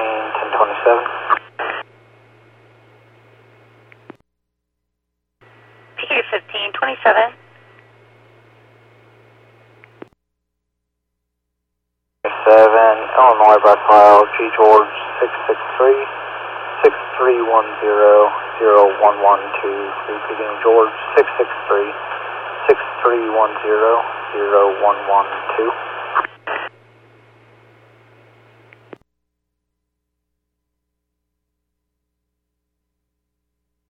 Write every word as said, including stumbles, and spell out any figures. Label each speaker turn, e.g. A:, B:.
A: fifteen, ten twenty-seven.
B: P Q fifteen twenty-seven.
A: seven, Illinois by file, G George six six three, six three one zero, zero one one two, repeating George six six three, six three one zero, zero one one two.